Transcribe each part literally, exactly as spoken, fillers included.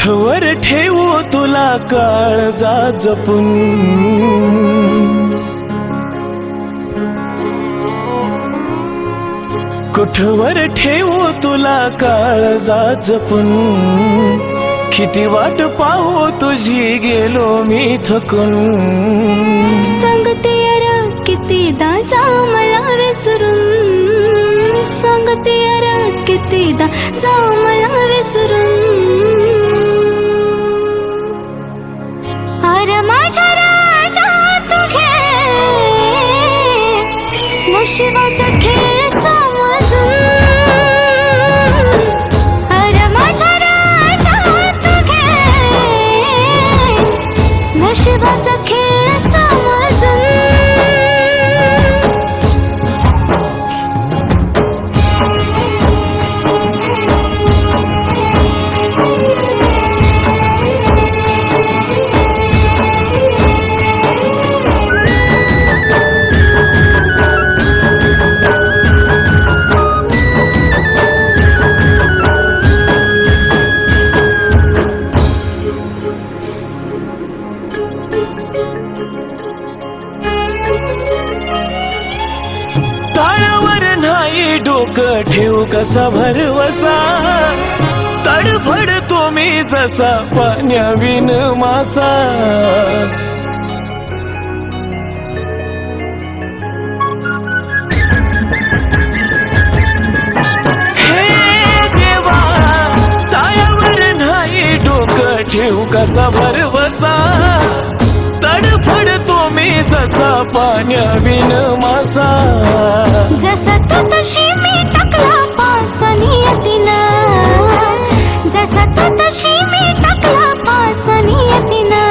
कुठवर ठेवू तुला काळजा जपून, कुठवर ठेवू तुला काळजा जपून, किती वाट पाहू तुझी गेलो मी थकून. सांगते यार कितीदा जा मला विसरून, सांगते यार कितीदा जा मला विसरून. अरे माझ्या राजा तू घे नशिबाचा खेळ समजून. अरे माझ्या राजा तू घे नशिबाचा खेळ समजून. ताळावर नाही डोकं ठेवू कसा भरवसा, तडफडतो मी जसा पाण्याविन मासा. हे देवा ताळावर नाही डोकं ठेवू कसा भरवसा, तडफडतो मी जसा पाण्याविन मासा. जसा तो तशी मी टाकला पासा नियतीनं, जसा तो तशी मी टाकला पासा नियतीनं.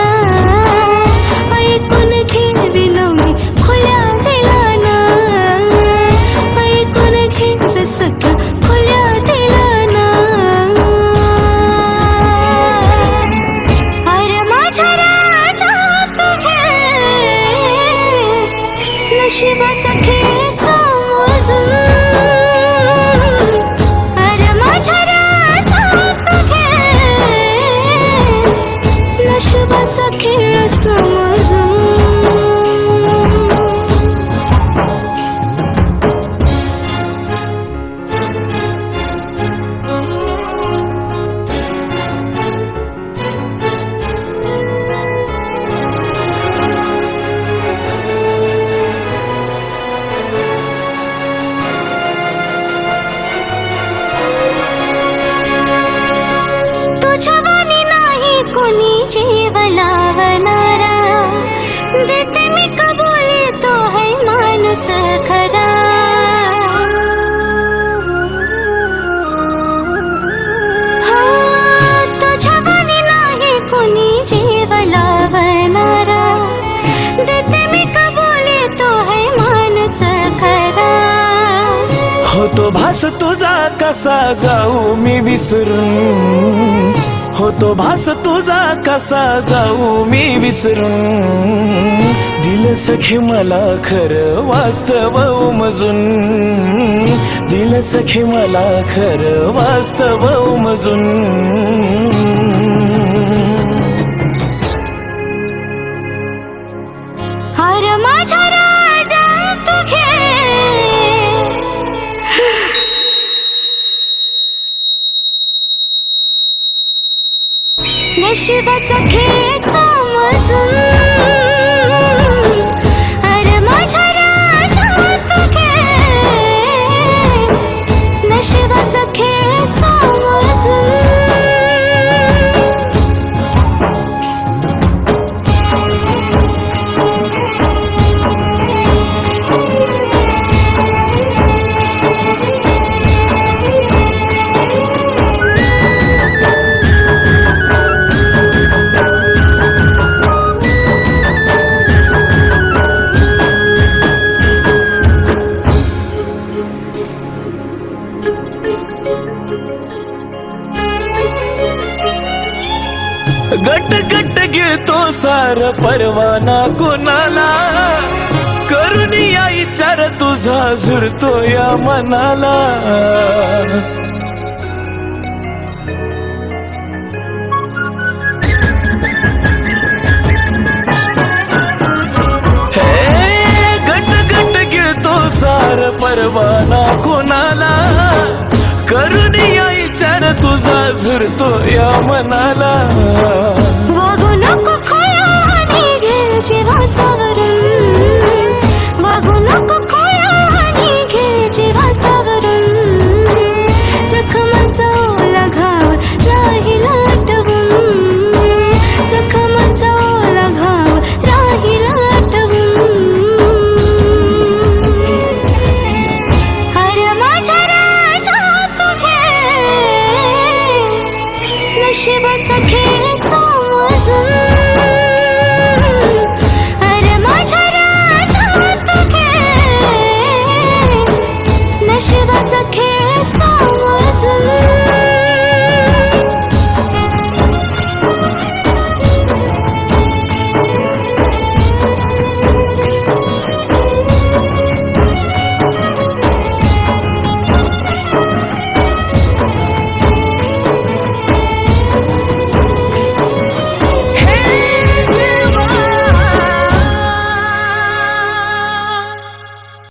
ऐकून घेवीन मी खुल्या दिलानं, ऐकून घे सख्या खुल्या दिलानं. अरे माझ्या राजा तू घे नशिबाचा खेळ समजून. अरे माझ्या राजा तू घे नशिबाचा खेळ समजून. तुझ्यावानी नाही कोणी जीव लावणारा, देते मी कबुली तो है माणूस खरा. हा तुझ्यावानी नाही कोणी जीव लावणारा, देते मी कबुली तो है माणूस खरा. होतो भास तुझा कसा जाऊ मी विसरून, होतो भास तुझा कसा जाऊ मी विसरून. दिल सखी मला खरं वास्तव उमजून, दिल सखी मला खरं वास्तव उमजून. अरे माझ्या राजा तू घे नशिबाचा खेळ समजून. अरे माझ्या राजा तू घे नशिबाचा खेळ समजून. गट गट गिळतो सार परवाना कोणाला, करून या विचार तुझा झुरतो या मनाला. छंद तुझा झुरतो या मनाला. वागू नको खोया आणि घे जीवासावरून. वागू नको